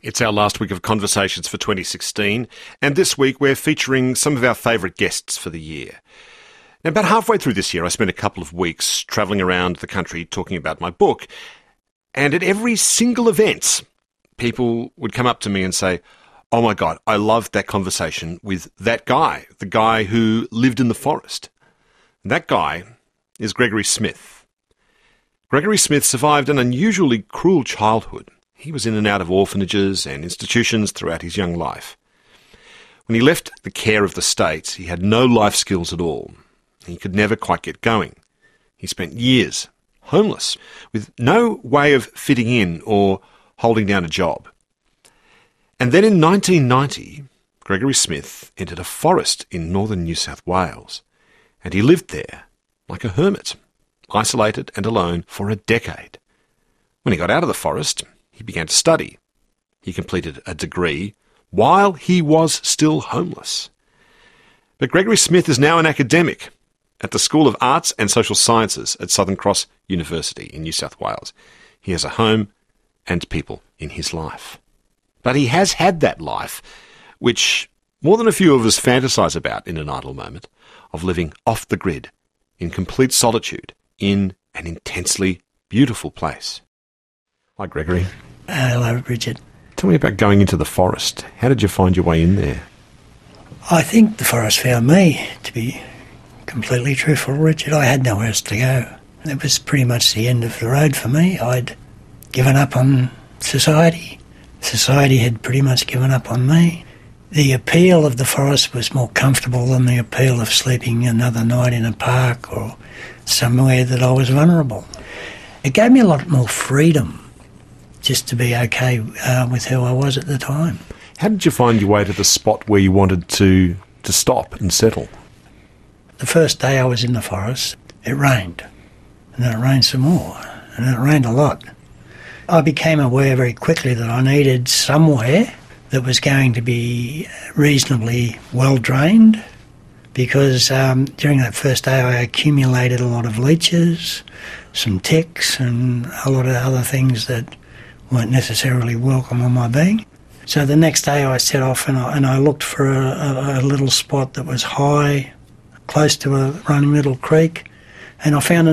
It's our last week of Conversations for 2016, and this week we're featuring some of our favourite guests for the year. Now, about halfway through this year, I spent a couple of weeks travelling around the country talking about my book, and at every single event, people would come up to me and say, "Oh my God, I loved that conversation with that guy, the guy who lived in the forest." And that guy is Gregory Smith. Gregory Smith survived an unusually cruel childhood. He was in and out of orphanages and institutions throughout his young life. When he left the care of the state, he had no life skills at all. He could never quite get going. He spent years homeless, with no way of fitting in or holding down a job. And then in 1990, Gregory Smith entered a forest in northern New South Wales, and he lived there like a hermit, isolated and alone for a decade. When he got out of the forest, he began to study. He completed a degree while he was still homeless. But Gregory Smith is now an academic at the School of Arts and Social Sciences at Southern Cross University in New South Wales. He has a home and people in his life. But he has had that life, which more than a few of us fantasise about in an idle moment, of living off the grid, in complete solitude, in an intensely beautiful place. Hi, Gregory. Hello, Richard. Tell me about going into the forest. How did you find your way in there? I think the forest found me, to be completely truthful, Richard. I had nowhere else to go. It was pretty much the end of the road for me. I'd given up on society. Society had pretty much given up on me. The appeal of the forest was more comfortable than the appeal of sleeping another night in a park or somewhere that I was vulnerable. It gave me a lot more freedom just to be okay with who I was at the time. How did you find your way to the spot where you wanted to stop and settle? The first day I was in the forest, it rained. And then it rained some more. And then it rained a lot. I became aware very quickly that I needed somewhere that was going to be reasonably well drained, because during that first day I accumulated a lot of leeches, some ticks and a lot of other things that weren't necessarily welcome on my being. So the next day I set off and I looked for a little spot that was high, close to a running little creek, and I found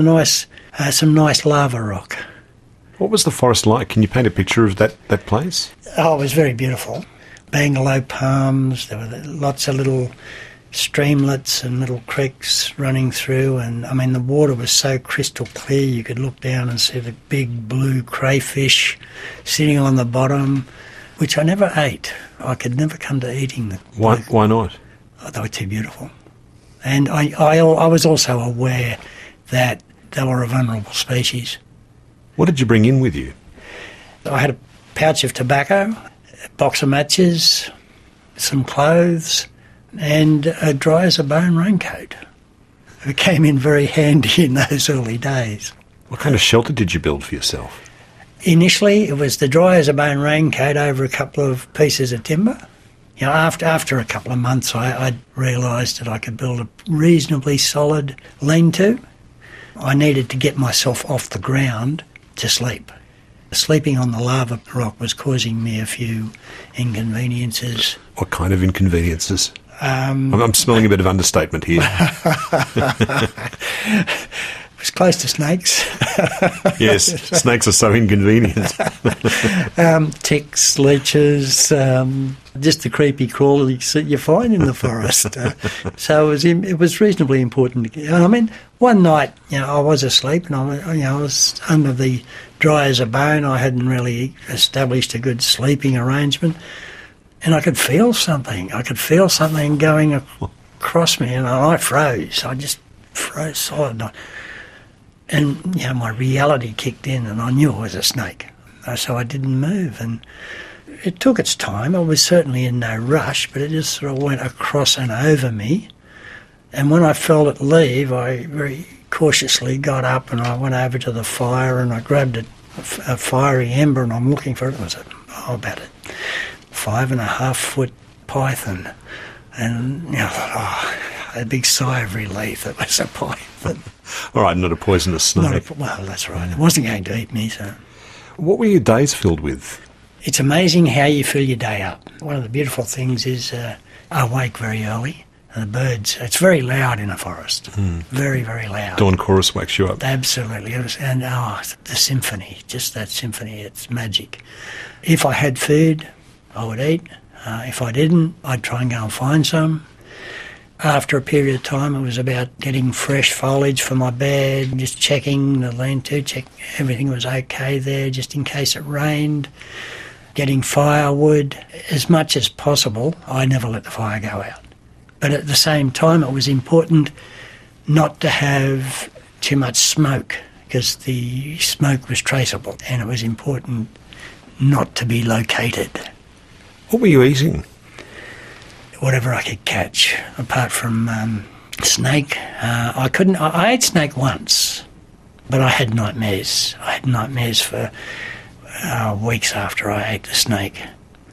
some nice lava rock. What was the forest like? Can you paint a picture of that place? Oh, it was very beautiful. Bangalow palms, there were lots of little streamlets and little creeks running through, and I mean the water was so crystal clear you could look down and see the big blue crayfish sitting on the bottom, which I never ate. I could never come to eating them. Why not? Oh, they were too beautiful. And I was also aware that they were a vulnerable species. What did you bring in with you? I had a pouch of tobacco, a box of matches, some clothes, and a dry as a bone raincoat. It came in very handy in those early days. What kind of shelter did you build for yourself? Initially, it was the dry as a bone raincoat over a couple of pieces of timber. You know, after a couple of months, I realised that I could build a reasonably solid lean-to. I needed to get myself off the ground to sleep. Sleeping on the lava rock was causing me a few inconveniences. What kind of inconveniences? I'm smelling a bit of understatement here. It was close to snakes. Yes, snakes are so inconvenient. Ticks, leeches, just the creepy crawlies that you find in the forest. So it was reasonably important. I mean, one night, I was asleep and I was under the dry as a bone. I hadn't really established a good sleeping arrangement, and I could feel something. I could feel something going across me, and I froze. I just froze solid. And, my reality kicked in and I knew it was a snake. So I didn't move, and it took its time. I was certainly in no rush, but it just sort of went across and over me. And when I felt it leave, I very cautiously got up and I went over to the fire and I grabbed a fiery ember and I'm looking for it. It was about a 5.5 foot python. And, a big sigh of relief. It was a python. All right, not a poisonous snake. Well, that's right. It wasn't going to eat me, so. What were your days filled with? It's amazing how you fill your day up. One of the beautiful things is I wake very early. The birds, it's very loud in a forest. Very, very loud. Dawn chorus wakes you up. Absolutely. And the symphony, just that symphony, it's magic. If I had food, I would eat. If I didn't, I'd try and go and find some. After a period of time, it was about getting fresh foliage for my bed, just checking the lean-to, check everything was okay there, just in case it rained. Getting firewood. As much as possible, I never let the fire go out. But at the same time, it was important not to have too much smoke because the smoke was traceable, and it was important not to be located. What were you eating? Whatever I could catch, apart from snake. I ate snake once, but I had nightmares. I had nightmares for weeks after I ate the snake.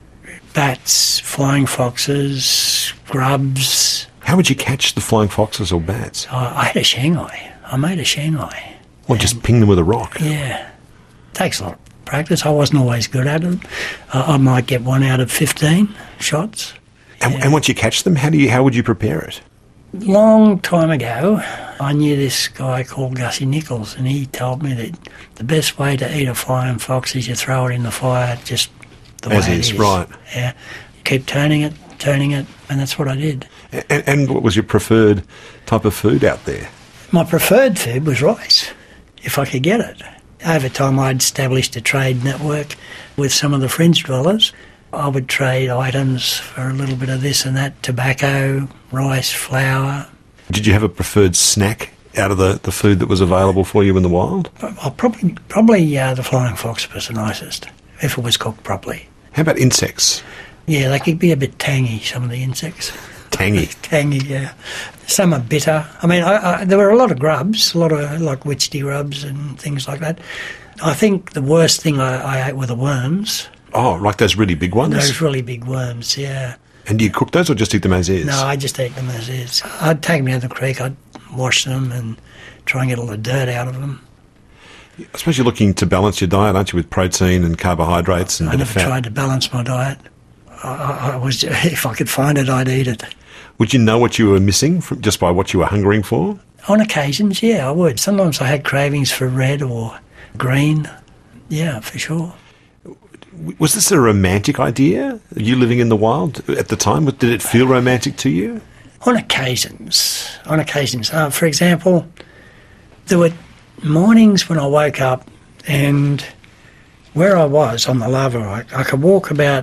Bats, flying foxes, grubs. How would you catch the flying foxes or bats? I had a Shanghai. I made a Shanghai. Or just ping them with a rock? Yeah. Takes a lot of practice. I wasn't always good at it. I might get 1 out of 15 shots. And once you catch them, how would you prepare it? Long time ago, I knew this guy called Gussie Nichols, and he told me that the best way to eat a flying fox is you throw it in the fire just the way it is. Right. Yeah. Keep turning it, and that's what I did. And what was your preferred type of food out there? My preferred food was rice, if I could get it. Over time, I'd established a trade network with some of the fringe dwellers. I would trade items for a little bit of this and that, tobacco, rice, flour. Did you have a preferred snack out of the food that was available for you in the wild? Probably the flying fox was the nicest, if it was cooked properly. How about insects? Yeah, they could be a bit tangy, some of the insects. Tangy? Tangy, yeah. Some are bitter. I mean, there were a lot of grubs, a lot of like witchetty grubs and things like that. I think the worst thing I ate were the worms. Oh, like those really big ones? Those really big worms, yeah. And do you cook those or just eat them as is? No, I just eat them as is. I'd take them down the creek, I'd wash them and try and get all the dirt out of them. I suppose you're looking to balance your diet, aren't you, with protein and carbohydrates and a bit of fat? I never tried to balance my diet. I was, if I could find it, I'd eat it. Would you know what you were missing just by what you were hungering for? On occasions, yeah, I would. Sometimes I had cravings for red or green. Yeah, for sure. Was this a romantic idea? You living in the wild at the time? Did it feel romantic to you? On occasions. For example, there were mornings when I woke up and where I was on the lava rock, I could walk about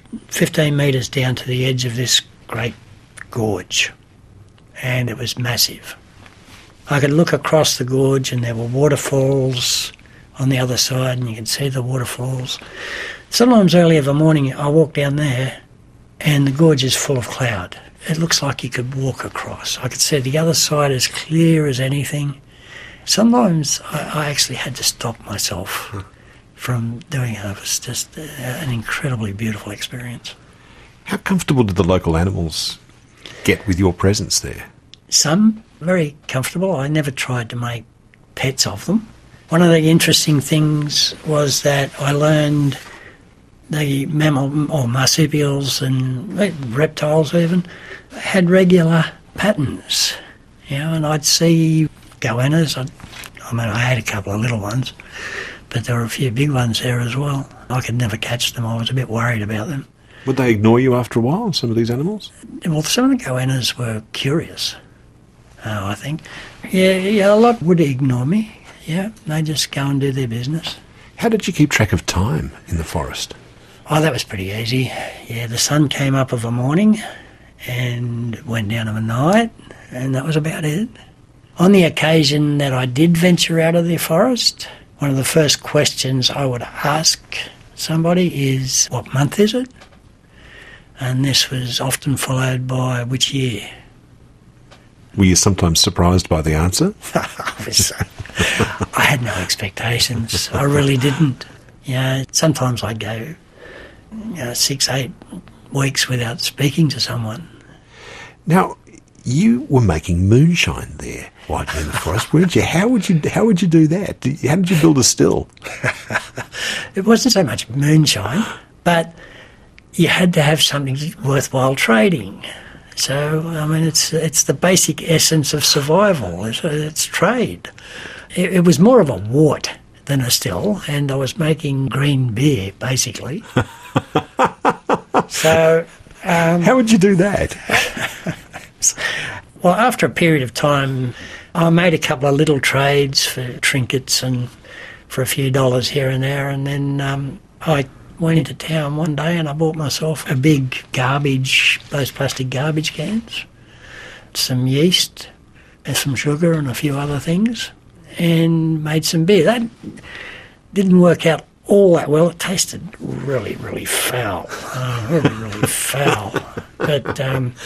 15 metres down to the edge of this great gorge, and it was massive. I could look across the gorge and there were waterfalls on the other side, and you could see the waterfalls. Sometimes early of a morning I walk down there and the gorge is full of cloud. It looks like you could walk across. I could see the other side as clear as anything. Sometimes I actually had to stop myself from doing it. It was just an incredibly beautiful experience. How comfortable did the local animals get with your presence there? Some very comfortable. I never tried to make pets of them. One of the interesting things was that I learned the mammal or marsupials and reptiles even had regular patterns, and I'd see goannas. I had a couple of little ones, but there were a few big ones there as well. I could never catch them. I was a bit worried about them. Would they ignore you after a while, some of these animals? Well, some of the goannas were curious, I think. Yeah, a lot would ignore me. Yeah, they just go and do their business. How did you keep track of time in the forest? Oh, that was pretty easy. Yeah, the sun came up of a morning and went down of a night, and that was about it. On the occasion that I did venture out of the forest, one of the first questions I would ask somebody is, what month is it? And this was often followed by, which year? Were you sometimes surprised by the answer? I had no expectations. I really didn't. Sometimes I'd go 6-8 weeks without speaking to someone. Now, you were making moonshine there, right in the forest, weren't you? How would you do that? How did you build a still? It wasn't so much moonshine. But you had to have something worthwhile trading. So, I mean, it's the basic essence of survival. It's trade. It was more of a wart than a still, and I was making green beer, basically. So... how would you do that? Well, after a period of time, I made a couple of little trades for trinkets and for a few dollars here and there, and then I went into town one day and I bought myself a big those plastic garbage cans, some yeast and some sugar and a few other things, and made some beer. That didn't work out all that well. It tasted really, really foul. Really, really foul. But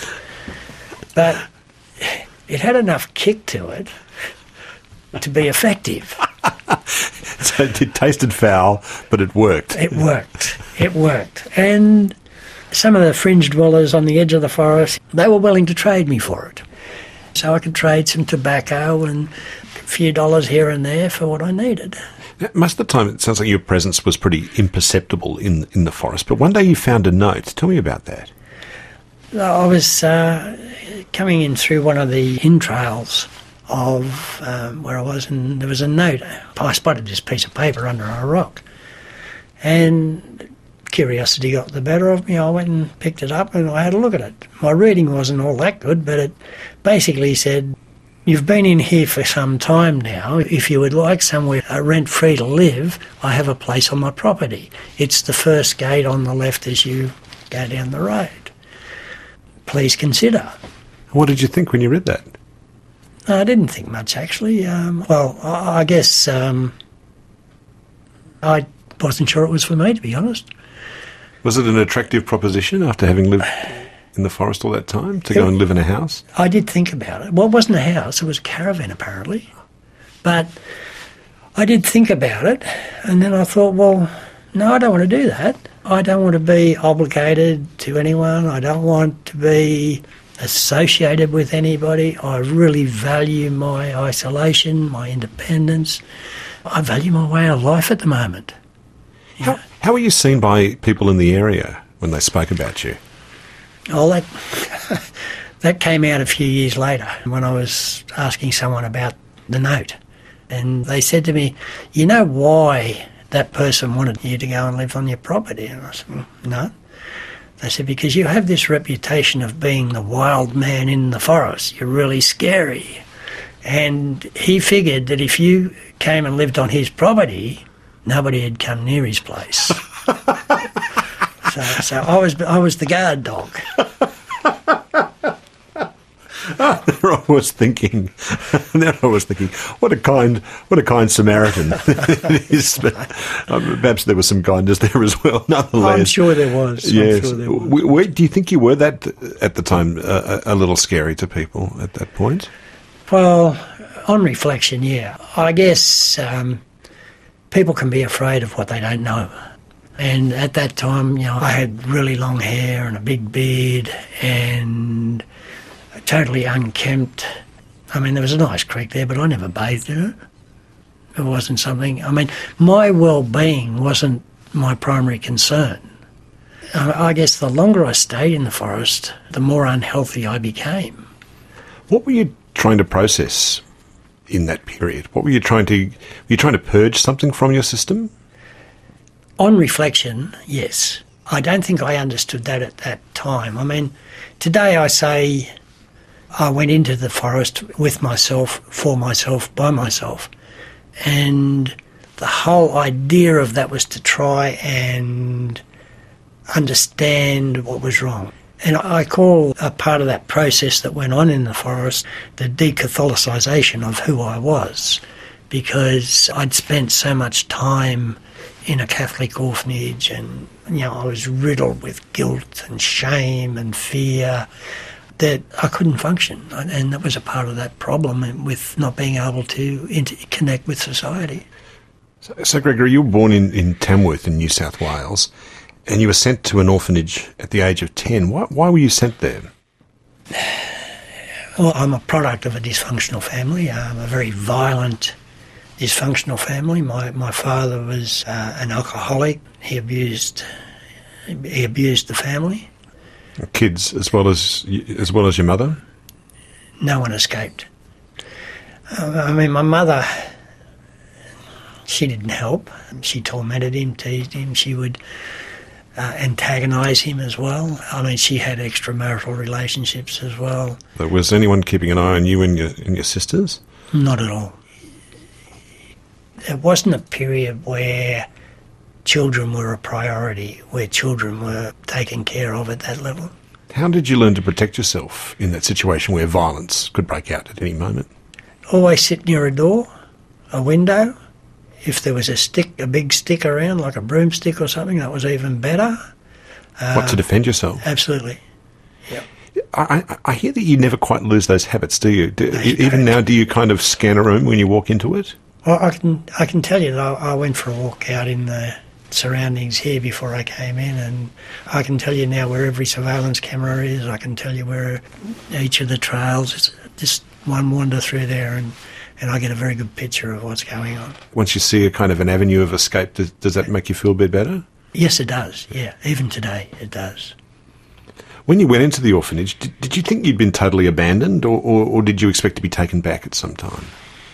it had enough kick to it to be effective. So it tasted foul, but it worked. It worked. And some of the fringe dwellers on the edge of the forest, they were willing to trade me for it. So I could trade some tobacco and a few dollars here and there for what I needed. Most of the time, it sounds like your presence was pretty imperceptible in the forest. But one day you found a note. Tell me about that. I was coming in through one of the entrails of where I was, and there was a note. I spotted this piece of paper under a rock, and curiosity got the better of me. I went and picked it up and I had a look at it. My reading wasn't all that good, but it basically said, "You've been in here for some time now. If you would like somewhere rent-free to live, I have a place on my property. It's the first gate on the left as you go down the road. Please consider." What did you think when you read that? I didn't think much, actually. I guess I wasn't sure it was for me, to be honest. Was it an attractive proposition after having lived in the forest all that time, to go and live in a house? I did think about it. Well, it wasn't a house, it was a caravan, apparently. But I did think about it, and then I thought, well, no, I don't want to do that. I don't want to be obligated to anyone. I don't want to be associated with anybody. I really value my isolation, my independence. I value my way of life at the moment. How were you seen by people in the area when they spoke about you? Oh, that came out a few years later when I was asking someone about the note. And they said to me, "You know why that person wanted you to go and live on your property?" And I said, "No." They said, "Because you have this reputation of being the wild man in the forest. You're really scary." And he figured that if you came and lived on his property, nobody had come near his place. So I was the guard dog. I was thinking, what a kind Samaritan it is. But perhaps there was some kindness there as well, nonetheless. I'm sure there was. Yes. Do you think you were that at the time, a little scary to people at that point? Well, on reflection, yeah. I guess people can be afraid of what they don't know. And at that time, I had really long hair and a big beard and totally unkempt. I mean, there was a nice creek there, but I never bathed in it. It wasn't something... I mean, my well-being wasn't my primary concern. I guess the longer I stayed in the forest, the more unhealthy I became. What were you trying to process in that period? What were you trying to... Were you trying to purge something from your system? On reflection, yes. I don't think I understood that at that time. I mean, today I say I went into the forest with myself, for myself, by myself. And the whole idea of that was to try and understand what was wrong. And I call a part of that process that went on in the forest the decatholicization of who I was, because I'd spent so much time in a Catholic orphanage and, I was riddled with guilt and shame and fear that I couldn't function. And that was a part of that problem with not being able to connect with society. So Gregory, you were born in Tamworth in New South Wales, and you were sent to an orphanage at the age of 10. Why were you sent there? Well, I'm a product of a dysfunctional family. I'm a very violent, dysfunctional family. My father was an alcoholic. He abused He abused the family. Kids as well as your mother? No one escaped. I mean, my mother, she didn't help. She tormented him, teased him. She would antagonise him as well. I mean, she had extramarital relationships as well. But was anyone keeping an eye on you and your sisters? Not at all. There wasn't a period where children were a priority, where children were taken care of at that level. How did you learn to protect yourself in that situation where violence could break out at any moment? Always sit near a door, a window. If there was a big stick around, like a broomstick or something, that was even better. What, to defend yourself? Absolutely. Yep. I hear that you never quite lose those habits, do you? Even now, do you kind of scan a room when you walk into it? Well, I can tell you that I went for a walk out in the surroundings here before I came in, and I can tell you now where every surveillance camera is. I can tell you where each of the trails. It's just one wander through there, and I get a very good picture of what's going on. Once you see a kind of an avenue of escape, does that make you feel a bit better? Yes, it does. Yeah, even today it does. When you went into the orphanage, did you think you'd been totally abandoned, or did you expect to be taken back at some time?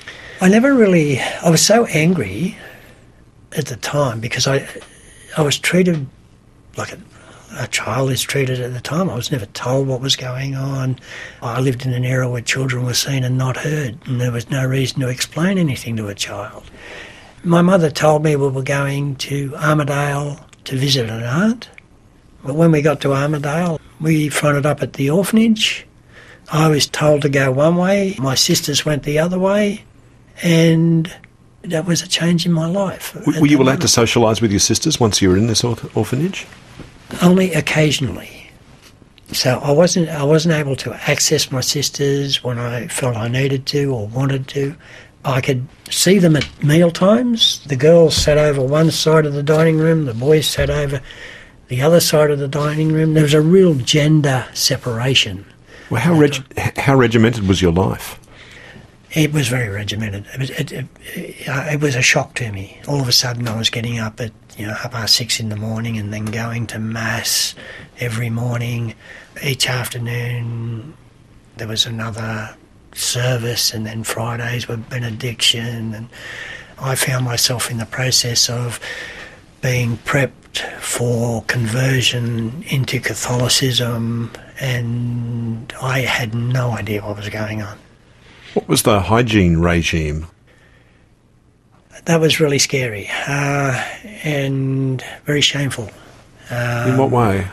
I was so angry at the time because I was treated like a child is treated at the time. I was never told what was going on. I lived in an era where children were seen and not heard, and there was no reason to explain anything to a child. My mother told me we were going to Armidale to visit an aunt. But when we got to Armidale, we fronted up at the orphanage. I was told to go one way, my sisters went the other way, and that was a change in my life. Were you allowed to socialise with your sisters once you were in this orphanage? Only occasionally. So I wasn't able to access my sisters when I felt I needed to or wanted to. I could see them at meal times. The girls sat over one side of the dining room, the boys sat over the other side of the dining room. There was a real gender separation. Well, how regimented was your life? It was very regimented. It was a shock to me. All of a sudden I was getting up at 6:30 in the morning and then going to Mass every morning. Each afternoon there was another service, and then Fridays were benediction. And I found myself in the process of being prepped for conversion into Catholicism, and I had no idea what was going on. What was the hygiene regime? That was really scary and very shameful. In what way?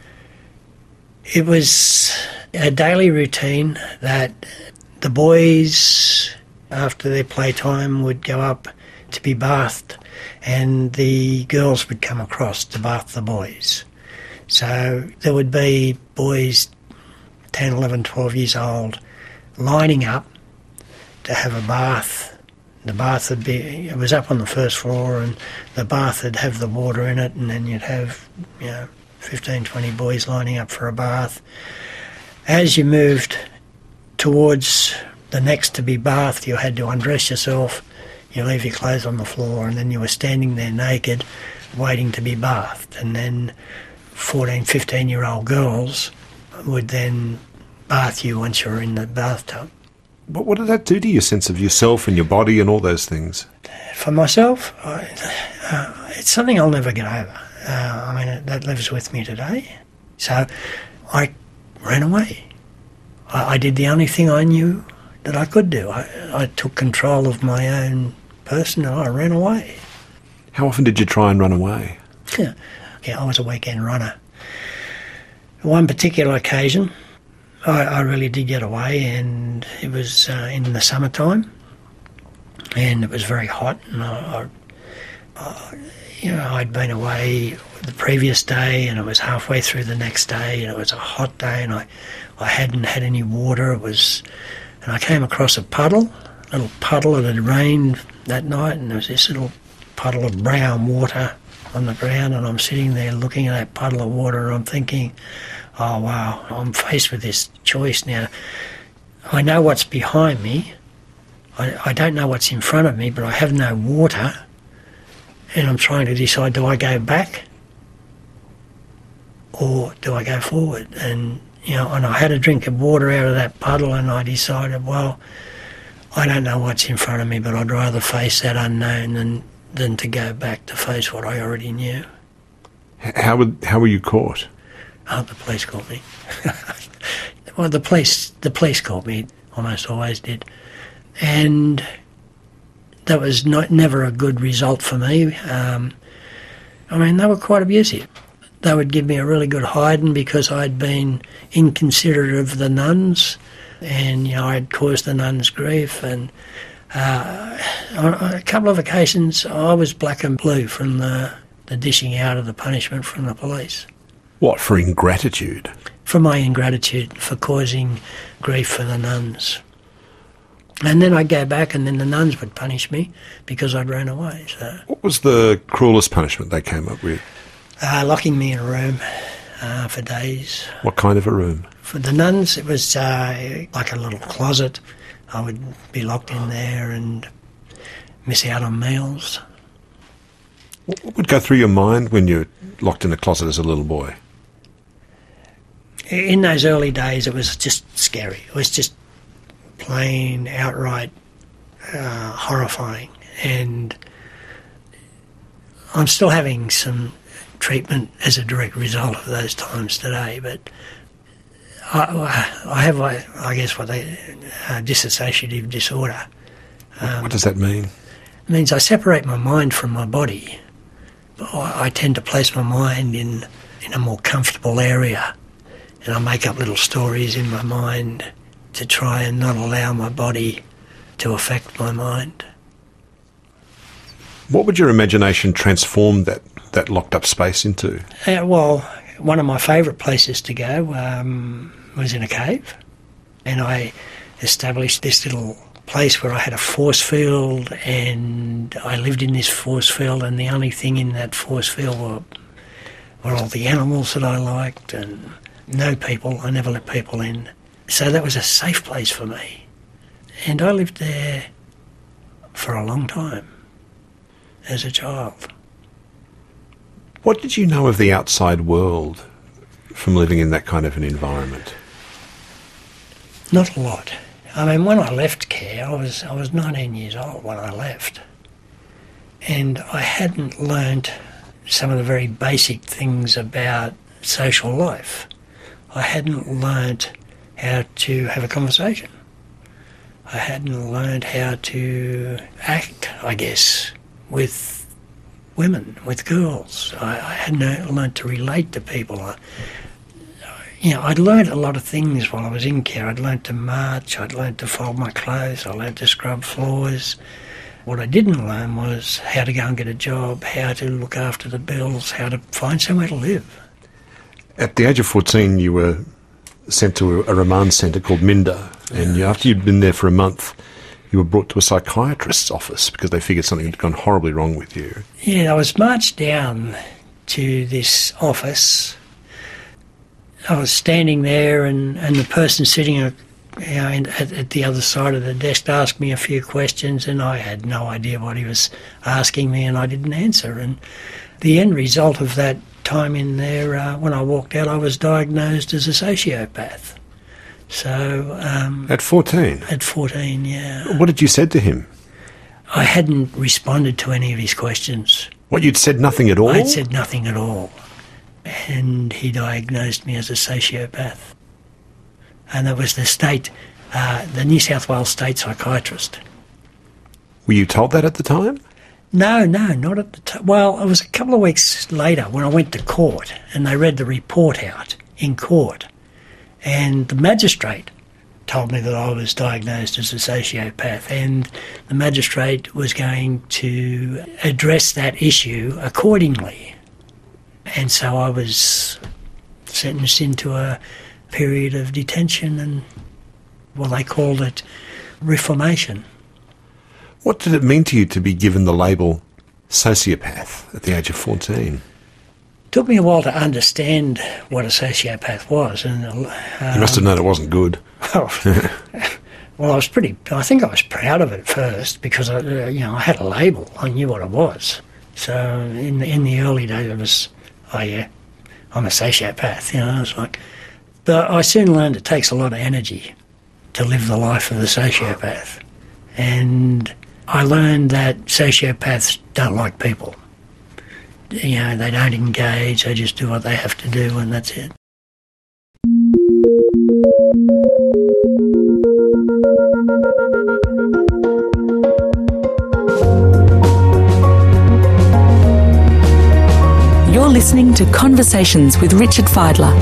It was a daily routine that the boys, after their playtime, would go up to be bathed, and the girls would come across to bath the boys. So there would be boys 10, 11, 12 years old lining up to have a bath. The bath it was up on the first floor, and the bath would have the water in it, and then you'd have 15, 20 boys lining up for a bath. As you moved towards the next to be bathed, you had to undress yourself, you leave your clothes on the floor, and then you were standing there naked waiting to be bathed. And then 14, 15-year-old girls would then bath you once you were in the bathtub. But what did that do to your sense of yourself and your body and all those things? For myself, it's something I'll never get over. That lives with me today. So I ran away. I did the only thing I knew that I could do. I took control of my own person and I ran away. How often did you try and run away? Yeah, I was a weekend runner. One particular occasion, I really did get away, and it was in the summertime, and it was very hot, and I'd been away the previous day, and it was halfway through the next day, and it was a hot day, and I hadn't had any water. And I came across a little puddle. It had rained that night, and there was this little puddle of brown water on the ground, and I'm sitting there looking at that puddle of water, and I'm thinking, oh wow, I'm faced with this choice now. I know what's behind me. I don't know what's in front of me, but I have no water, and I'm trying to decide, do I go back or do I go forward? And, and I had a drink of water out of that puddle, and I decided, well, I don't know what's in front of me, but I'd rather face that unknown than to go back to face what I already knew. How were you caught? Oh, the police caught me. Well, the police caught me, almost always did. And that was never a good result for me. They were quite abusive. They would give me a really good hiding because I'd been inconsiderate of the nuns, and I'd caused the nuns grief. And on a couple of occasions, I was black and blue from the dishing out of the punishment from the police. What, for ingratitude? For my ingratitude, for causing grief for the nuns. And then I'd go back, and then the nuns would punish me because I'd run away. So, what was the cruelest punishment they came up with? Locking me in a room for days. What kind of a room? For the nuns, it was like a little closet. I would be locked in there and miss out on meals. What would go through your mind when you're locked in a closet as a little boy? In those early days, it was just scary. It was just plain, outright horrifying. And I'm still having some treatment as a direct result of those times today, but I have, I guess, dissociative disorder. What does that mean? It means I separate my mind from my body. I tend to place my mind in a more comfortable area, and I make up little stories in my mind to try and not allow my body to affect my mind. What would your imagination transform that locked up space into? Well, one of my favourite places to go was in a cave, and I established this little place where I had a force field, and I lived in this force field, and the only thing in that force field were all the animals that I liked, and no people. I never let people in. So that was a safe place for me. And I lived there for a long time as a child. What did you know of the outside world from living in that kind of an environment? Not a lot. When I left care, I was 19 years old when I left. And I hadn't learnt some of the very basic things about social life. I hadn't learnt how to have a conversation. I hadn't learned how to act, I guess, with women, with girls. I hadn't learned to relate to people. I'd learned a lot of things while I was in care. I'd learned to march, I'd learned to fold my clothes, I learned to scrub floors. What I didn't learn was how to go and get a job, how to look after the bills, how to find somewhere to live. At the age of 14, you were sent to a remand centre called Minda, and after you'd been there for a month, you were brought to a psychiatrist's office because they figured something had gone horribly wrong with you. Yeah, I was marched down to this office. I was standing there, and the person sitting at the other side of the desk asked me a few questions, and I had no idea what he was asking me, and I didn't answer. And the end result of that time in there, when I walked out, I was diagnosed as a sociopath. So at 14? At 14, yeah. What had you said to him? I hadn't responded to any of his questions. What, you'd said nothing at all? I'd said nothing at all. And he diagnosed me as a sociopath. And that was the New South Wales state psychiatrist. Were you told that at the time? No, not at the time. Well, it was a couple of weeks later when I went to court, and they read the report out in court. And the magistrate told me that I was diagnosed as a sociopath, and the magistrate was going to address that issue accordingly. And so I was sentenced into a period of detention, and, well, they called it reformation. What did it mean to you to be given the label sociopath at the age of 14? It took me a while to understand what a sociopath was. And you must have known it wasn't good. Well, I think I was proud of it at first because I had a label. I knew what it was. So in the early days, it was, oh yeah, I'm a sociopath, it's like... But I soon learned it takes a lot of energy to live the life of a sociopath. And I learned that sociopaths don't like people. They don't engage, they just do what they have to do, and that's it. You're listening to Conversations with Richard Fidler.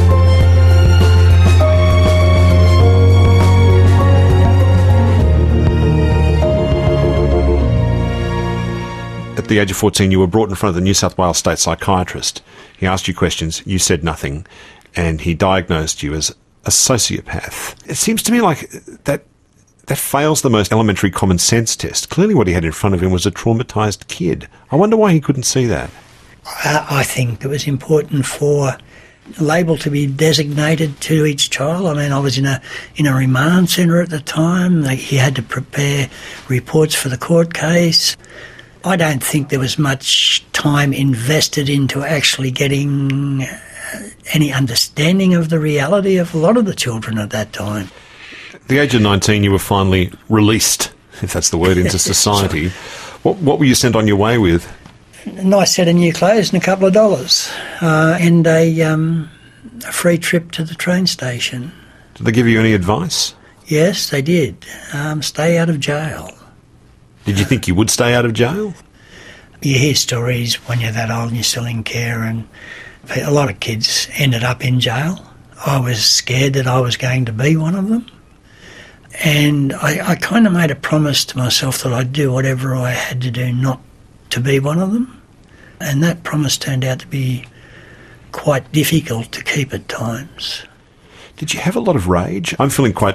At the age of 14, you were brought in front of the New South Wales state psychiatrist. He asked you questions, you said nothing, and he diagnosed you as a sociopath. It seems to me like that fails the most elementary common sense test. Clearly what he had in front of him was a traumatised kid. I wonder why he couldn't see that. I think it was important for a label to be designated to each child. I mean, I was in a remand centre at the time. He had to prepare reports for the court case. I don't think there was much time invested into actually getting any understanding of the reality of a lot of the children at that time. At the age of 19, you were finally released, if that's the word, into society. What were you sent on your way with? A nice set of new clothes and a couple of dollars, and a free trip to the train station. Did they give you any advice? Yes, they did. Stay out of jail. Did you think you would stay out of jail? You hear stories when you're that old and you're still in care, and a lot of kids ended up in jail. I was scared that I was going to be one of them. And I kind of made a promise to myself that I'd do whatever I had to do not to be one of them. And that promise turned out to be quite difficult to keep at times. Did you have a lot of rage? I'm feeling quite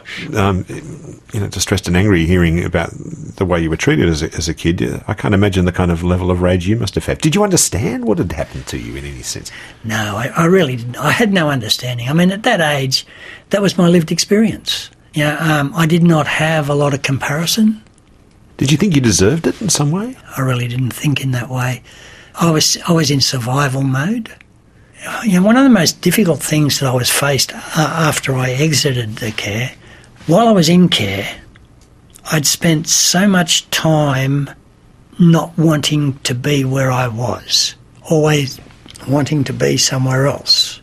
distressed and angry hearing about the way you were treated as a kid. I can't imagine the kind of level of rage you must have had. Did you understand what had happened to you in any sense? No, I really didn't. I had no understanding. I mean, at that age, that was my lived experience. I did not have a lot of comparison. Did you think you deserved it in some way? I really didn't think in that way. I was in survival mode. One of the most difficult things that I was faced after I exited the care, while I was in care, I'd spent so much time not wanting to be where I was, always wanting to be somewhere else.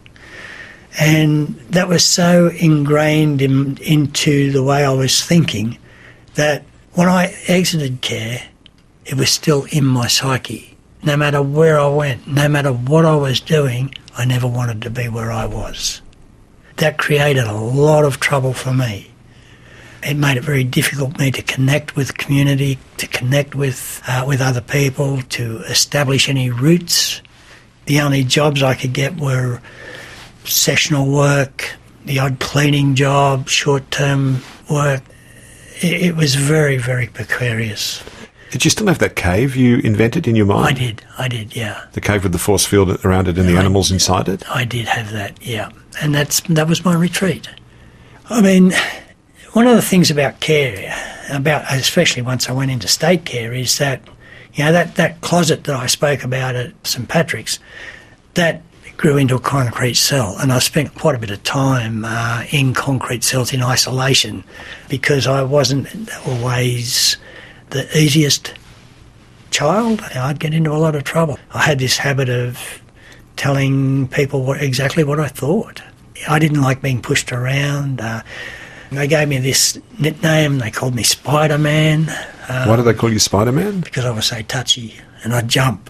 And that was so ingrained into the way I was thinking that when I exited care, it was still in my psyche. No matter where I went, no matter what I was doing, I never wanted to be where I was. That created a lot of trouble for me. It made it very difficult for me to connect with community, to connect with other people, to establish any roots. The only jobs I could get were sessional work, the odd cleaning job, short-term work. It was very, very precarious. Did you still have that cave you invented in your mind? I did, yeah. The cave with the force field around it and the animals inside it? I did have that, yeah. And that was my retreat. I mean, one of the things about care, especially once I went into state care, is that, that closet that I spoke about at St Patrick's, that grew into a concrete cell, and I spent quite a bit of time in concrete cells in isolation because I wasn't always the easiest child. I'd get into a lot of trouble. I had this habit of telling people exactly what I thought. I didn't like being pushed around. They gave me this nickname. They called me Spider-Man. Why did they call you Spider-Man? Because I was so touchy, and I'd jump.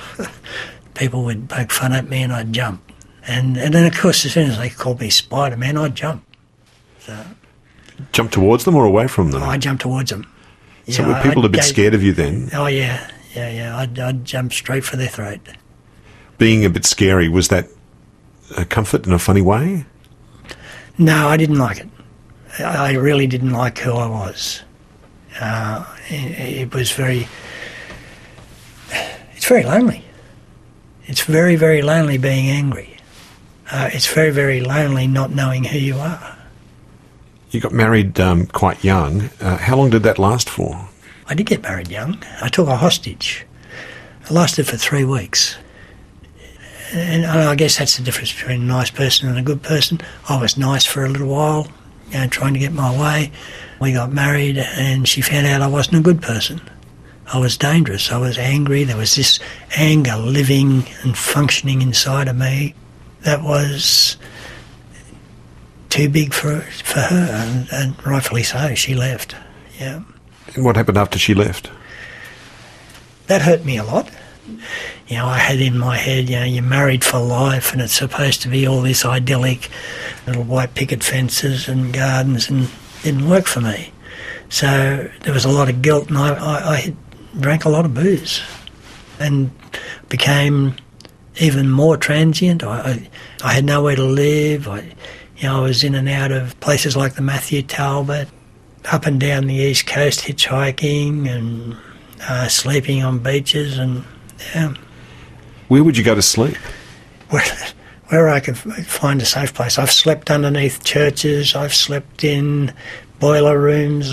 People would poke fun at me and I'd jump. And then, of course, as soon as they called me Spider-Man, I'd jump. So, jump towards them or away from them? I'd jump towards them. So were people a bit scared of you then? Oh, yeah. I'd jump straight for their throat. Being a bit scary, was that a comfort in a funny way? No, I didn't like it. I really didn't like who I was. It was it's very lonely. It's very, very lonely being angry. It's very, very lonely not knowing who you are. You got married quite young. How long did that last for? I did get married young. I took a hostage. It lasted for 3 weeks. And I guess that's the difference between a nice person and a good person. I was nice for a little while, trying to get my way. We got married and she found out I wasn't a good person. I was dangerous. I was angry. There was this anger living and functioning inside of me that was too big for her, and rightfully so. She left. Yeah. And what happened after she left? That hurt me a lot. I had in my head, you're married for life and it's supposed to be all this idyllic little white picket fences and gardens, and it didn't work for me. So there was a lot of guilt, and I drank a lot of booze and became even more transient. I had nowhere to live. I was in and out of places like the Matthew Talbot, up and down the East Coast hitchhiking and sleeping on beaches, and Where would you go to sleep? Where I could find a safe place. I've slept underneath churches. I've slept in boiler rooms.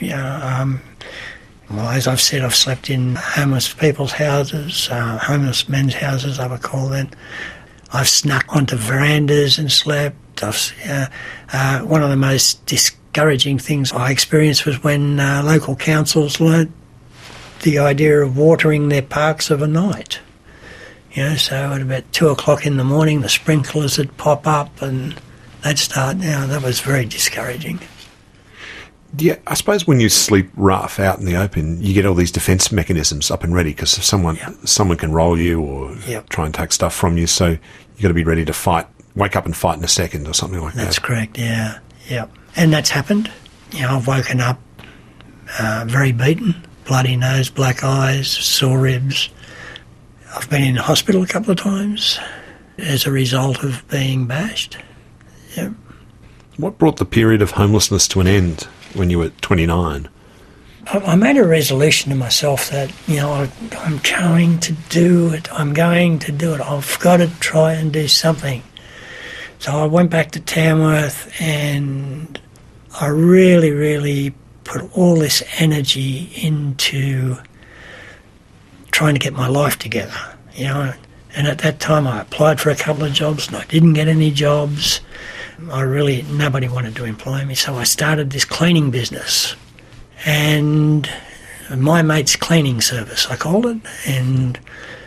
As I've said, I've slept in homeless people's houses, homeless men's houses, I would call them. I've snuck onto verandas and slept. One of the most discouraging things I experienced was when local councils learnt the idea of watering their parks of a night. So at about 2 o'clock in the morning, the sprinklers would pop up and they'd start. That was very discouraging. Yeah, I suppose when you sleep rough out in the open, you get all these defence mechanisms up and ready, because if someone can roll you or try and take stuff from you, so you've got to be ready to fight, wake up and fight in a second or something like that. That's correct, yeah. And that's happened. I've woken up very beaten, bloody nose, black eyes, sore ribs. I've been in hospital a couple of times as a result of being bashed. Yeah. What brought the period of homelessness to an end when you were 29? I made a resolution to myself that, I'm going to do it. I'm going to do it. I've got to try and do something. So I went back to Tamworth and I really, really put all this energy into trying to get my life together, And at that time I applied for a couple of jobs and I didn't get any jobs. Nobody wanted to employ me, so I started this cleaning business. And my mate's cleaning service, I called it. And,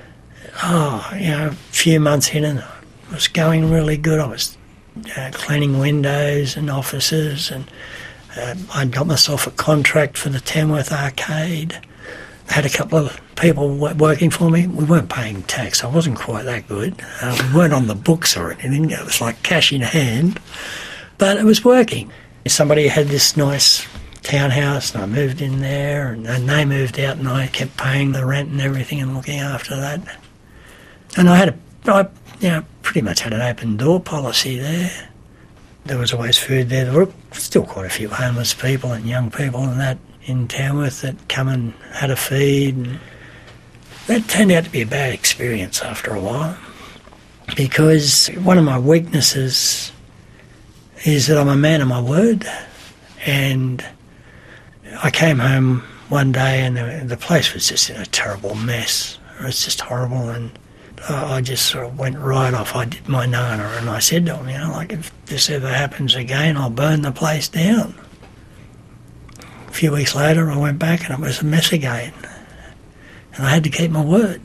a few months in, and it was going really good. I was cleaning windows and offices, and I got myself a contract for the Tamworth Arcade. I had a couple of people working for me. We weren't paying tax. I wasn't quite that good. We weren't on the books or anything. It was like cash in hand. But it was working. Somebody had this nice townhouse and I moved in there, and they moved out, and I kept paying the rent and everything and looking after that. And I pretty much had an open door policy there. There was always food there. There were still quite a few homeless people and young people and that in Tamworth that come and had a feed. And that turned out to be a bad experience after a while, because one of my weaknesses is that I'm a man of my word. And I came home one day and the place was just in a terrible mess. It was just horrible, and I just sort of went right off. I did my nana, and I said to him, if this ever happens again, I'll burn the place down. A few weeks later, I went back and it was a mess again. And I had to keep my word.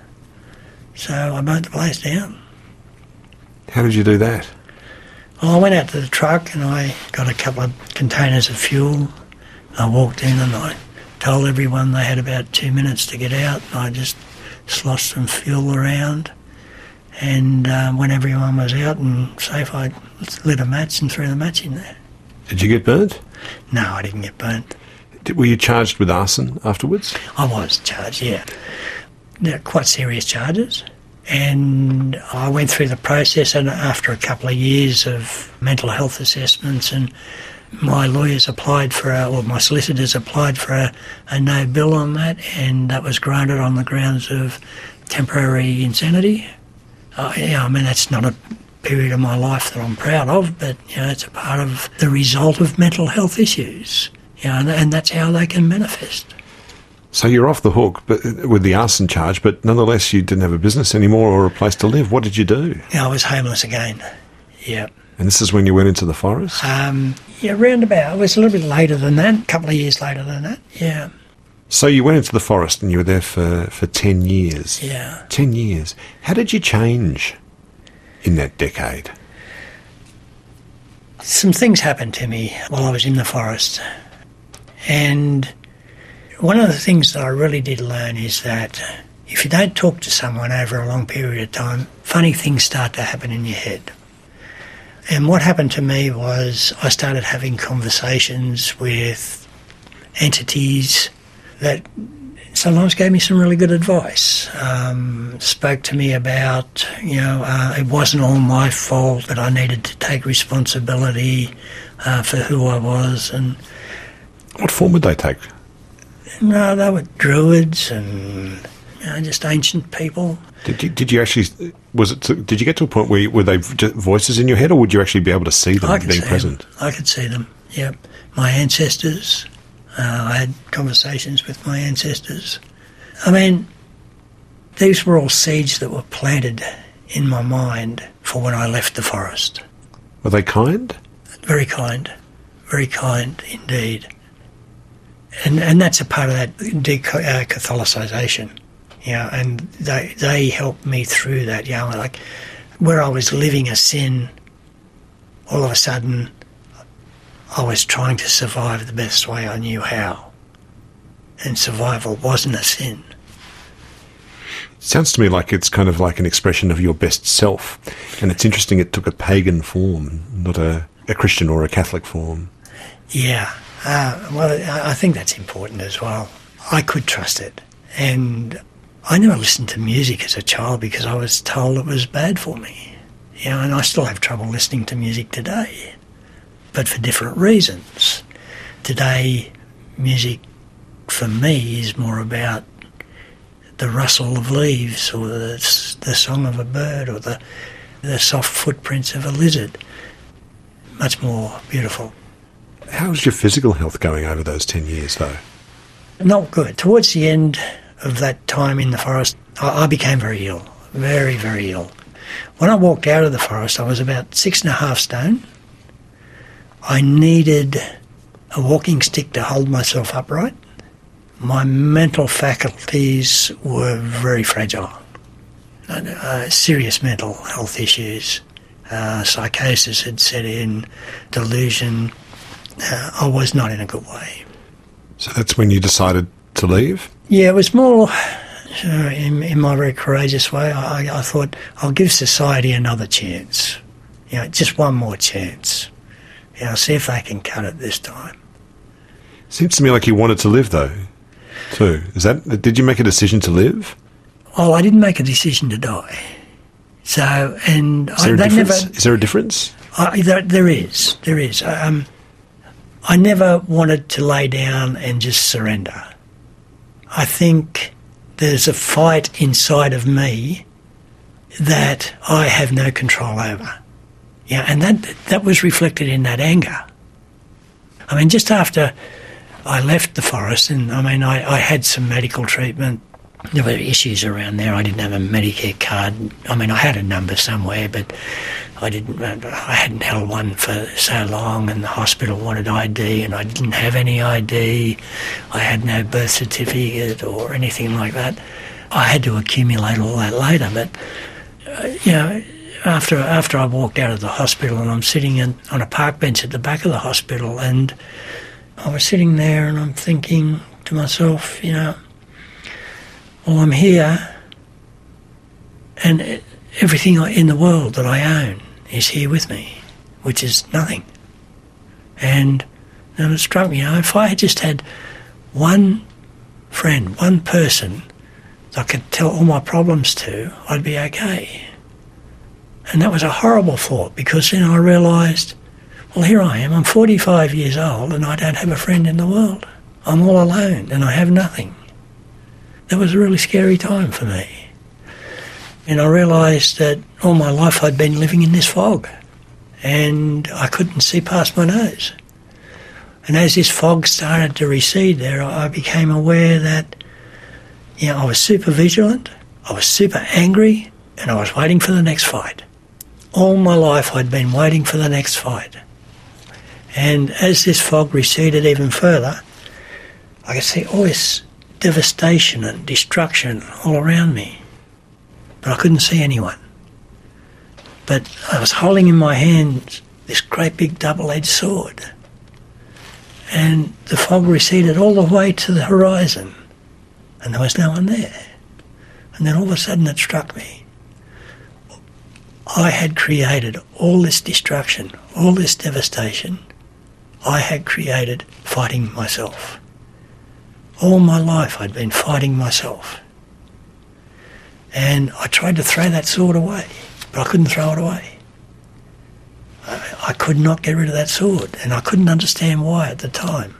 So I burnt the place down. How did you do that? Well, I went out to the truck and I got a couple of containers of fuel. I walked in and I told everyone they had about 2 minutes to get out. And I just sloshed some fuel around. And when everyone was out and safe, I lit a match and threw the match in there. Did you get burnt? No, I didn't get burnt. Were you charged with arson afterwards? I was charged, yeah. They're quite serious charges. And I went through the process, and after a couple of years of mental health assessments, and my lawyers applied for, my solicitors applied for a no bill on that, and that was granted on the grounds of temporary insanity. That's not a period of my life that I'm proud of, but it's a part of the result of mental health issues, and that's how they can manifest. So you're off the hook but with the arson charge, but nonetheless you didn't have a business anymore or a place to live. What did you do? Yeah, I was homeless again. Yeah. And this is when you went into the forest? Yeah, roundabout. It was a little bit later than that, a couple of years later than that, yeah. So you went into the forest and you were there for 10 years. Yeah. 10 years. How did you change in that decade? Some things happened to me while I was in the forest. And one of the things that I really did learn is that if you don't talk to someone over a long period of time, funny things start to happen in your head. And what happened to me was I started having conversations with entities that sometimes gave me some really good advice. Spoke to me about, it wasn't all my fault, that I needed to take responsibility for who I was. And what form would they take? No, they were druids and just ancient people. Did you actually? Did you get to a point where were they just voices in your head, or would you actually be able to see them being present? I could see them. Yeah, my ancestors. I had conversations with my ancestors. I mean, these were all seeds that were planted in my mind for when I left the forest. Were they kind? Very kind indeed. And that's a part of that Catholicisation. And they helped me through that. Like where I was living a sin, all of a sudden I was trying to survive the best way I knew how. And survival wasn't a sin. Sounds to me like it's kind of like an expression of your best self. And it's interesting it took a pagan form, not a Christian or a Catholic form. Yeah. Well, I think that's important as well. I could trust it. And I never listened to music as a child because I was told it was bad for me. And I still have trouble listening to music today, but for different reasons. Today, music for me is more about the rustle of leaves or the song of a bird or the soft footprints of a lizard. Much more beautiful. How's your physical health going over those 10 years, though? Not good. Towards the end of that time in the forest, I became very ill, very, very ill. When I walked out of the forest, I was about 6.5 stone. I needed a walking stick to hold myself upright. My mental faculties were very fragile. Serious mental health issues. Psychosis had set in, delusion. I was not in a good way. So that's when you decided to leave? Yeah, it was more in my very courageous way. I thought, I'll give society another chance. Just one more chance. See if they can cut it this time. Seems to me like you wanted to live, though, too. Did you make a decision to live? Well, I didn't make a decision to die. So, and is there a difference? Is there a difference? There is. I never wanted to lay down and just surrender. I think there's a fight inside of me that I have no control over. And that was reflected in that anger. I mean, just after I left the forest, and I had some medical treatment. There were issues around there. I didn't have a Medicare card. I had a number somewhere, but I hadn't held one for so long, and the hospital wanted ID, and I didn't have any ID. I had no birth certificate or anything like that. I had to accumulate all that later, but, after I walked out of the hospital, and I'm sitting on a park bench at the back of the hospital, and I was sitting there and I'm thinking to myself, well, I'm here, and everything in the world that I own is here with me, which is nothing. And it struck me, if I had just had one friend, one person that I could tell all my problems to, I'd be okay. And that was a horrible thought, because then I realised, well, here I am, I'm 45 years old and I don't have a friend in the world. I'm all alone and I have nothing. That was a really scary time for me. And I realised that all my life I'd been living in this fog and I couldn't see past my nose. And as this fog started to recede there, I became aware that I was super vigilant, I was super angry, and I was waiting for the next fight. All my life I'd been waiting for the next fight. And as this fog receded even further, I could see all this devastation and destruction all around me. But I couldn't see anyone. But I was holding in my hands this great big double-edged sword. And the fog receded all the way to the horizon. And there was no one there. And then all of a sudden it struck me. I had created all this destruction, all this devastation. I had created fighting myself. All my life I'd been fighting myself. And I tried to throw that sword away, but I couldn't throw it away. I could not get rid of that sword, and I couldn't understand why at the time.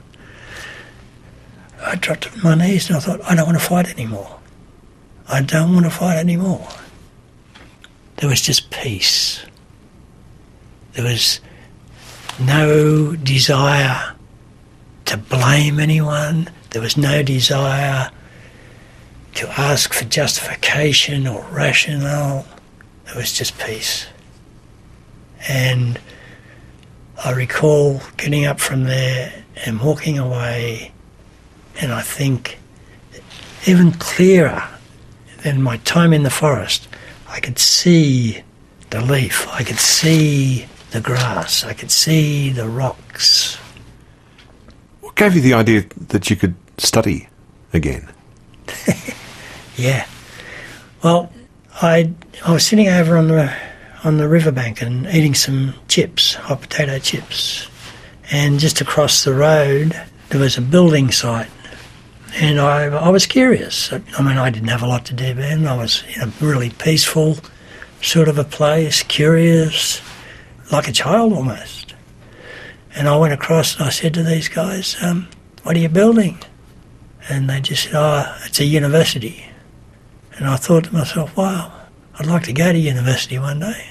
I dropped to my knees and I thought, I don't want to fight anymore. I don't want to fight anymore. There was just peace. There was no desire to blame anyone. There was no desire to ask for justification or rationale. There was just peace. And I recall getting up from there and walking away, and I think even clearer than my time in the forest, I could see the leaf, I could see the grass, I could see the rocks. What gave you the idea that you could study again? Yeah. Well, I was sitting over on the riverbank and eating some chips, hot potato chips. And just across the road, there was a building site. And I was curious. I mean, I didn't have a lot to do then. I was in a really peaceful sort of a place, curious, like a child almost. And I went across and I said to these guys, what are you building? And they just said, it's a university. And I thought to myself, wow, I'd like to go to university one day.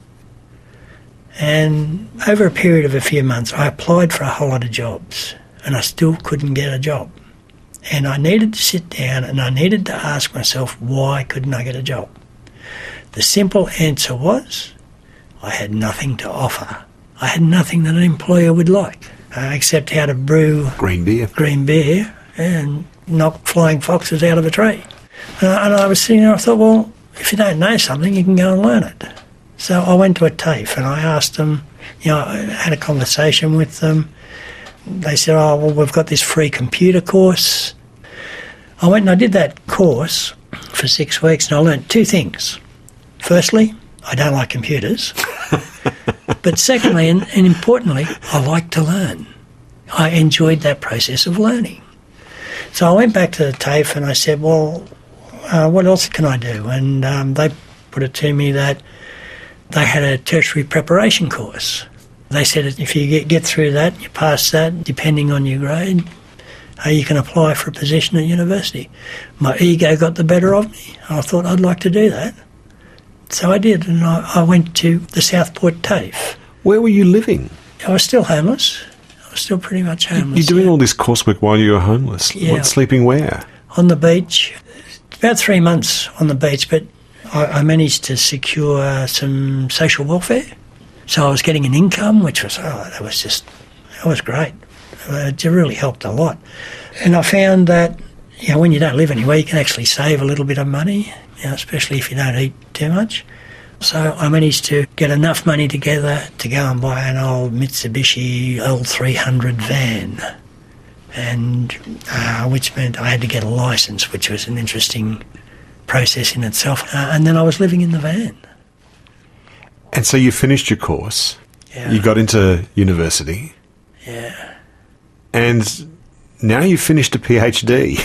And over a period of a few months, I applied for a whole lot of jobs, and I still couldn't get a job. And I needed to sit down and I needed to ask myself, why couldn't I get a job? The simple answer was, I had nothing to offer. I had nothing that an employer would like, except how to brew green beer and knock flying foxes out of a tree. And I was sitting there, I thought, well, if you don't know something, you can go and learn it. So I went to a TAFE and I asked them, I had a conversation with them. They said, oh, well, we've got this free computer course. I went and I did that course for 6 weeks and I learned two things. Firstly, I don't like computers. But secondly, and importantly, I like to learn. I enjoyed that process of learning. So I went back to the TAFE and I said, well, what else can I do? And they put it to me that they had a tertiary preparation course. They said if you get through that, you pass that, depending on your grade, you can apply for a position at university. My ego got the better of me. I thought I'd like to do that. So I did, and I went to the Southport TAFE. Where were you living? I was still homeless. I was still pretty much homeless. You're doing all this coursework while you were homeless? Yeah. What, sleeping where? On the beach. About 3 months on the beach, but I managed to secure some social welfare. So I was getting an income, which was, that was great. It really helped a lot. And I found that, when you don't live anywhere, you can actually save a little bit of money, especially if you don't eat too much. So I managed to get enough money together to go and buy an old Mitsubishi L300 van, and which meant I had to get a licence, which was an interesting process in itself. And then I was living in the van. And so you finished your course, you got into university. Yeah. And now you've finished a PhD.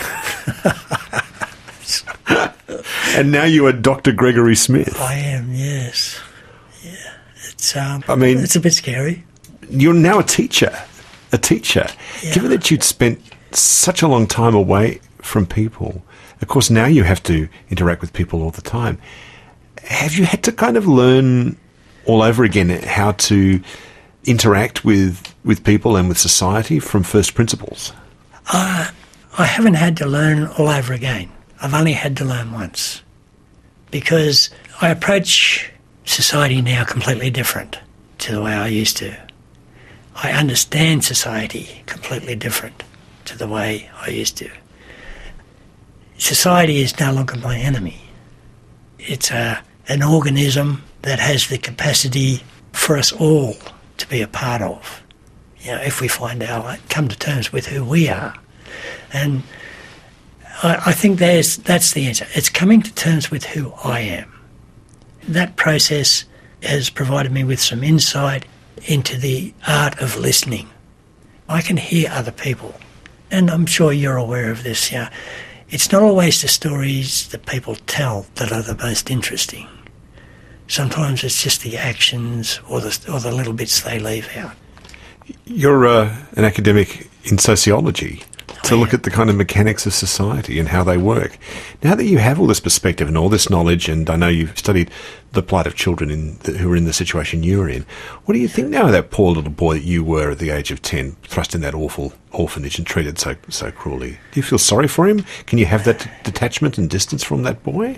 And now you are Dr. Gregory Smith. I am, yes. Yeah. It's it's a bit scary. You're now a teacher. Yeah. Given that you'd spent such a long time away from people, of course now you have to interact with people all the time. Have you had to kind of learn all over again how to interact with people and with society from first principles? I haven't had to learn all over again. I've only had to learn once, because I approach society now completely different to the way I used to. I understand society completely different to the way I used to. Society is no longer my enemy. It's an organism that has the capacity for us all to be a part of, if we come to terms with who we are. And I think that's the answer. It's coming to terms with who I am. That process has provided me with some insight into the art of listening. I can hear other people, and I'm sure you're aware of this. It's not always the stories that people tell that are the most interesting. Sometimes it's just the actions or the little bits they leave out. You're an academic in sociology to look at the kind of mechanics of society and how they work. Now that you have all this perspective and all this knowledge, and I know you've studied the plight of children who are in the situation you were in, what do you think now of that poor little boy that you were at the age of 10, thrust in that awful orphanage and treated so cruelly? Do you feel sorry for him? Can you have that detachment and distance from that boy?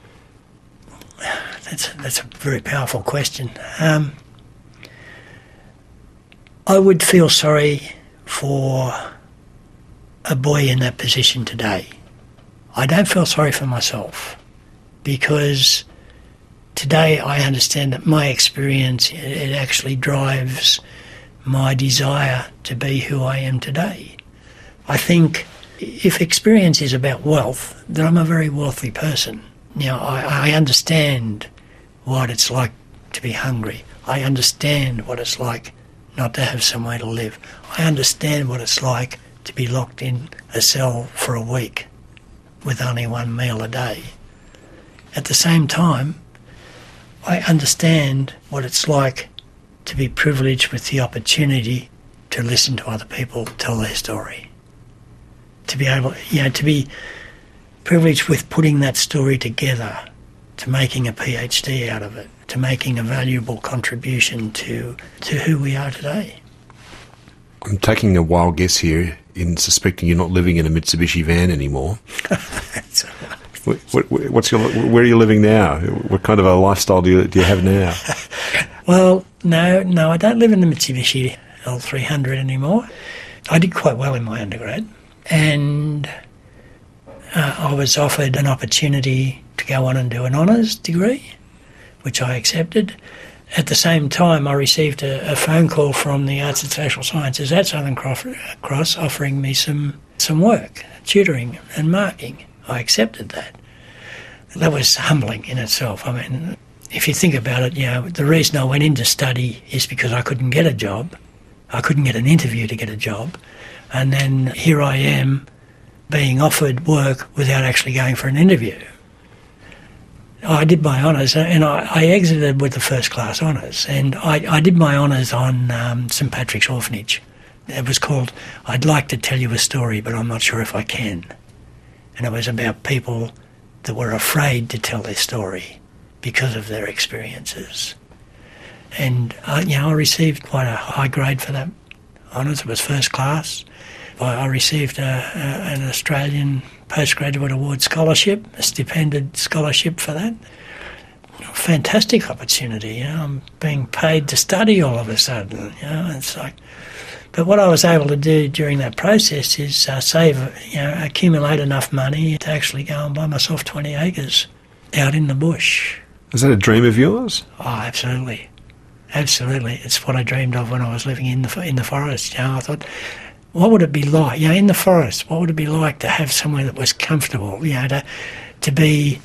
That's a very powerful question. I would feel sorry for a boy in that position today. I don't feel sorry for myself, because today I understand that my experience, it actually drives my desire to be who I am today. I think if experience is about wealth, then I'm a very wealthy person. I understand what it's like to be hungry. I understand what it's like not to have somewhere to live. I understand what it's like to be locked in a cell for a week with only one meal a day. At the same time, I understand what it's like to be privileged with the opportunity to listen to other people tell their story. To be able, to be privileged with putting that story together, to making a PhD out of it, to making a valuable contribution to who we are today. I'm taking a wild guess here in suspecting you're not living in a Mitsubishi van anymore. That's all right. Where are you living now? What kind of a lifestyle do you have now? Well, no, I don't live in the Mitsubishi L300 anymore. I did quite well in my undergrad, and I was offered an opportunity to go on and do an honours degree, which I accepted. At the same time, I received a phone call from the Arts and Social Sciences at Southern Cross offering me some work, tutoring and marking. I accepted that. That was humbling in itself. I mean, if you think about it, the reason I went into study is because I couldn't get a job. I couldn't get an interview to get a job. And then here I am being offered work without actually going for an interview. I did my honours, and I exited with the first class honours, and I did my honours on St Patrick's Orphanage. It was called I'd Like to Tell You a Story, but I'm Not Sure If I Can. And it was about people that were afraid to tell their story because of their experiences. And I received quite a high grade for that honours. It was first class. I received an Australian Postgraduate Award scholarship, a stipended scholarship for that. Fantastic opportunity, I'm being paid to study all of a sudden, it's like. But what I was able to do during that process is accumulate enough money to actually go and buy myself 20 acres out in the bush. Is that a dream of yours? Oh, absolutely. Absolutely. It's what I dreamed of when I was living in the forest. I thought, what would it be like, in the forest, what would it be like to have somewhere that was comfortable, to be,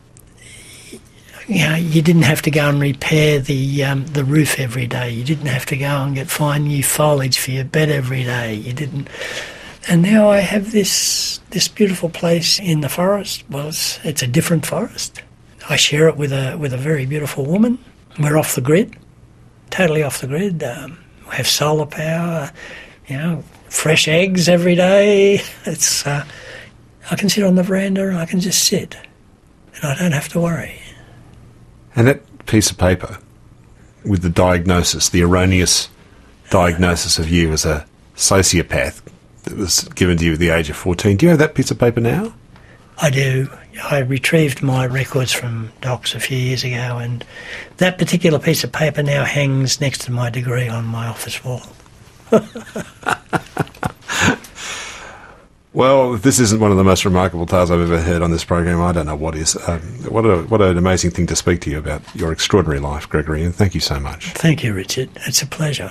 you didn't have to go and repair the roof every day. You didn't have to go and find new foliage for your bed every day. You didn't. And now I have this beautiful place in the forest. Well, it's a different forest. I share it with a very beautiful woman. We're off the grid, totally off the grid. We have solar power, fresh eggs every day. It's I can sit on the veranda and I can just sit, and I don't have to worry. And that piece of paper with the diagnosis, the erroneous diagnosis of you as a sociopath that was given to you at the age of 14, do you have that piece of paper now? I do. I retrieved my records from docs a few years ago, and that particular piece of paper now hangs next to my degree on my office wall. Well, if this isn't one of the most remarkable tales I've ever heard on this program, I don't know what is. What an amazing thing to speak to you about your extraordinary life, Gregory, and thank you so much. Thank you, Richard. It's a pleasure.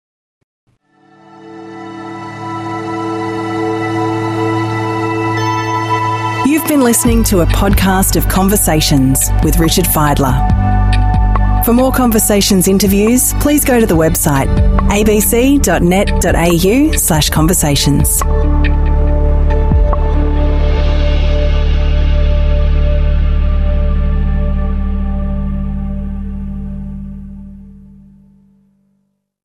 You've been listening to a podcast of Conversations with Richard Fidler. For more Conversations interviews, please go to the website abc.net.au/conversations.